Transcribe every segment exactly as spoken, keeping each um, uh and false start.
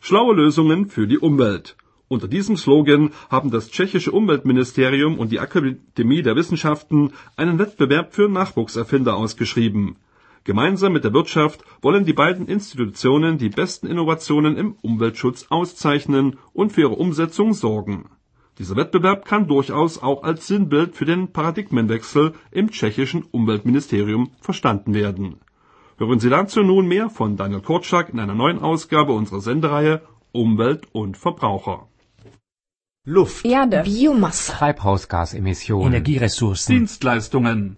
Schlaue Lösungen für die Umwelt. Unter diesem Slogan haben das tschechische Umweltministerium und die Akademie der Wissenschaften einen Wettbewerb für Nachwuchserfinder ausgeschrieben. Gemeinsam mit der Wirtschaft wollen die beiden Institutionen die besten Innovationen im Umweltschutz auszeichnen und für ihre Umsetzung sorgen. Dieser Wettbewerb kann durchaus auch als Sinnbild für den Paradigmenwechsel im tschechischen Umweltministerium verstanden werden. Hören Sie dazu nun mehr von Daniel Korczak in einer neuen Ausgabe unserer Sendereihe Umwelt und Verbraucher. Luft, Erde, Biomasse, Treibhausgasemissionen, Energieressourcen, Dienstleistungen,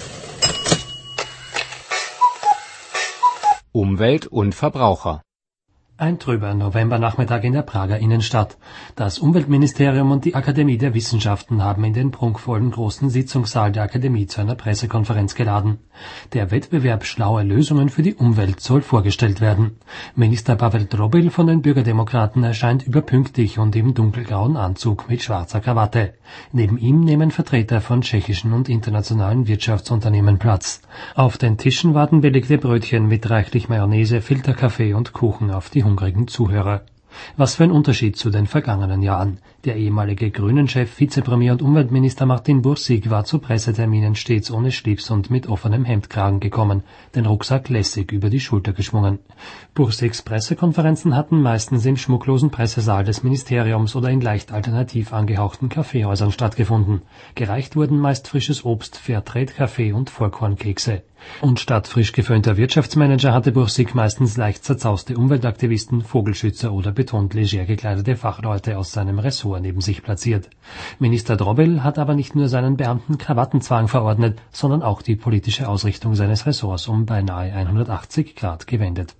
Umwelt und Verbraucher. Ein trüber Novembernachmittag in der Prager Innenstadt. Das Umweltministerium und die Akademie der Wissenschaften haben in den prunkvollen großen Sitzungssaal der Akademie zu einer Pressekonferenz geladen. Der Wettbewerb Schlaue Lösungen für die Umwelt soll vorgestellt werden. Minister Pavel Drobil von den Bürgerdemokraten erscheint überpünktlich und im dunkelgrauen Anzug mit schwarzer Krawatte. Neben ihm nehmen Vertreter von tschechischen und internationalen Wirtschaftsunternehmen Platz. Auf den Tischen warten belegte Brötchen mit reichlich Mayonnaise, Filterkaffee und Kuchen auf die hungrigen Zuhörer. Was für ein Unterschied zu den vergangenen Jahren. Der ehemalige Grünen-Chef, Vizepremier und Umweltminister Martin Bursig war zu Presseterminen stets ohne Schlips und mit offenem Hemdkragen gekommen, den Rucksack lässig über die Schulter geschwungen. Bursigs Pressekonferenzen hatten meistens im schmucklosen Pressesaal des Ministeriums oder in leicht alternativ angehauchten Kaffeehäusern stattgefunden. Gereicht wurden meist frisches Obst, Fairtrade-Kaffee und Vollkornkekse. Und statt frisch geföhnter Wirtschaftsmanager hatte Bursig meistens leicht zerzauste Umweltaktivisten, Vogelschützer oder betont leger gekleidete Fachleute aus seinem Ressort neben sich platziert. Minister Drobil hat aber nicht nur seinen Beamten Krawattenzwang verordnet, sondern auch die politische Ausrichtung seines Ressorts um beinahe hundertachtzig Grad gewendet.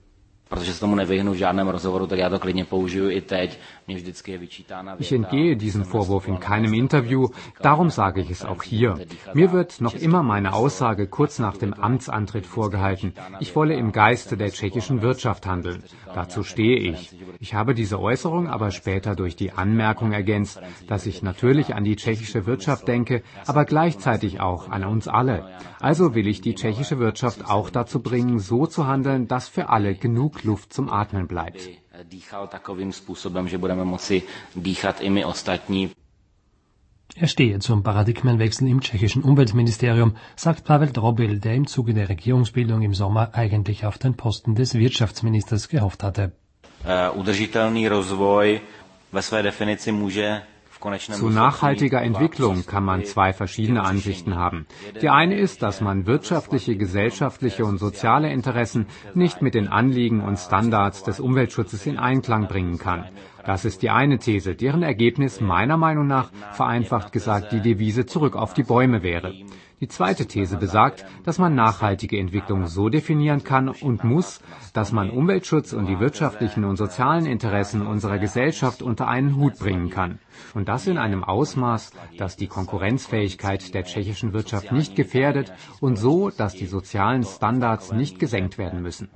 Ich entgehe diesem Vorwurf in keinem Interview, darum sage ich es auch hier. Mir wird noch immer meine Aussage kurz nach dem Amtsantritt vorgehalten, ich wolle im Geiste der tschechischen Wirtschaft handeln. Dazu stehe ich. Ich habe diese Äußerung aber später durch die Anmerkung ergänzt, dass ich natürlich an die tschechische Wirtschaft denke, aber gleichzeitig auch an uns alle. Also will ich die tschechische Wirtschaft auch dazu bringen, so zu handeln, dass für alle genug Luft zum Atmen bleibt. Er stehe zum Paradigmenwechsel im tschechischen Umweltministerium, sagt Pavel Drobil, der im Zuge der Regierungsbildung im Sommer eigentlich auf den Posten des Wirtschaftsministers gehofft hatte. Zu nachhaltiger Entwicklung kann man zwei verschiedene Ansichten haben. Die eine ist, dass man wirtschaftliche, gesellschaftliche und soziale Interessen nicht mit den Anliegen und Standards des Umweltschutzes in Einklang bringen kann. Das ist die eine These, deren Ergebnis meiner Meinung nach, vereinfacht gesagt, die Devise zurück auf die Bäume wäre. Die zweite These besagt, dass man nachhaltige Entwicklung so definieren kann und muss, dass man Umweltschutz und die wirtschaftlichen und sozialen Interessen unserer Gesellschaft unter einen Hut bringen kann. Und das in einem Ausmaß, das die Konkurrenzfähigkeit der tschechischen Wirtschaft nicht gefährdet und so, dass die sozialen Standards nicht gesenkt werden müssen.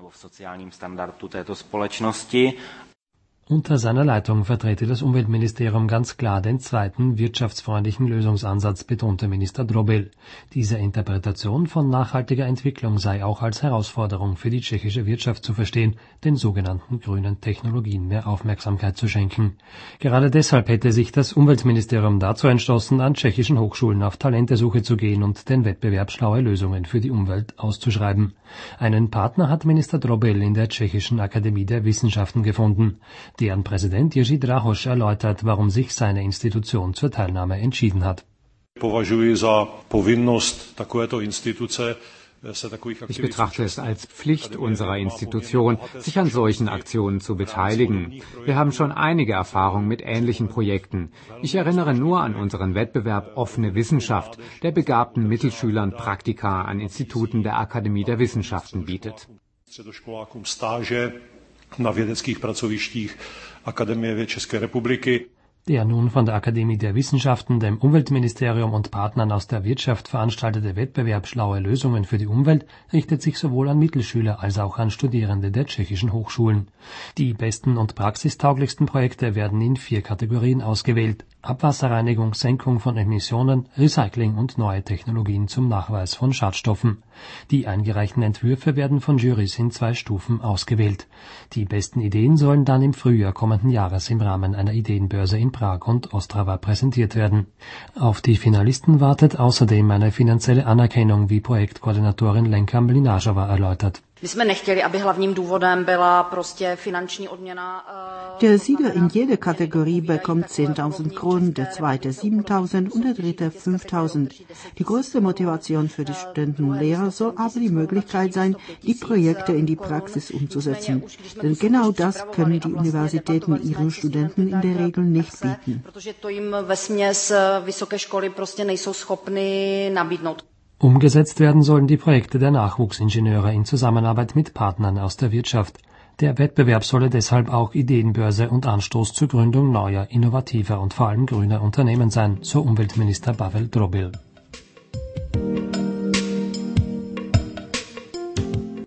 Unter seiner Leitung vertrete das Umweltministerium ganz klar den zweiten wirtschaftsfreundlichen Lösungsansatz, betonte Minister Drobil. Diese Interpretation von nachhaltiger Entwicklung sei auch als Herausforderung für die tschechische Wirtschaft zu verstehen, den sogenannten grünen Technologien mehr Aufmerksamkeit zu schenken. Gerade deshalb hätte sich das Umweltministerium dazu entschlossen, an tschechischen Hochschulen auf Talentesuche zu gehen und den Wettbewerb Schlaue Lösungen für die Umwelt auszuschreiben. Einen Partner hat Minister Drobil in der tschechischen Akademie der Wissenschaften gefunden. Deren Präsident Jiří Drahoš erläutert, warum sich seine Institution zur Teilnahme entschieden hat. Ich betrachte es als Pflicht unserer Institution, sich an solchen Aktionen zu beteiligen. Wir haben schon einige Erfahrungen mit ähnlichen Projekten. Ich erinnere nur an unseren Wettbewerb Offene Wissenschaft, der begabten Mittelschülern Praktika an Instituten der Akademie der Wissenschaften bietet. Na vědeckých pracovištích Akademie věd České republiky. Der nun von der Akademie der Wissenschaften, dem Umweltministerium und Partnern aus der Wirtschaft veranstaltete Wettbewerb Schlaue Lösungen für die Umwelt richtet sich sowohl an Mittelschüler als auch an Studierende der tschechischen Hochschulen. Die besten und praxistauglichsten Projekte werden in vier Kategorien ausgewählt. Abwasserreinigung, Senkung von Emissionen, Recycling und neue Technologien zum Nachweis von Schadstoffen. Die eingereichten Entwürfe werden von Jurys in zwei Stufen ausgewählt. Die besten Ideen sollen dann im Frühjahr kommenden Jahres im Rahmen einer Ideenbörse in Prag und Ostrava präsentiert werden. Auf die Finalisten wartet außerdem eine finanzielle Anerkennung, wie Projektkoordinatorin Lenka Mlynářová erläutert. Der Sieger in jeder Kategorie bekommt zehntausend Kronen, der zweite siebentausend und der dritte fünftausend. Die größte Motivation für die Studenten und Lehrer soll aber die Möglichkeit sein, die Projekte in die Praxis umzusetzen. Denn genau das können die Universitäten ihren Studenten in der Regel nicht bieten. Umgesetzt werden sollen die Projekte der Nachwuchsingenieure in Zusammenarbeit mit Partnern aus der Wirtschaft. Der Wettbewerb solle deshalb auch Ideenbörse und Anstoß zur Gründung neuer, innovativer und vor allem grüner Unternehmen sein, so Umweltminister Pavel Drobil.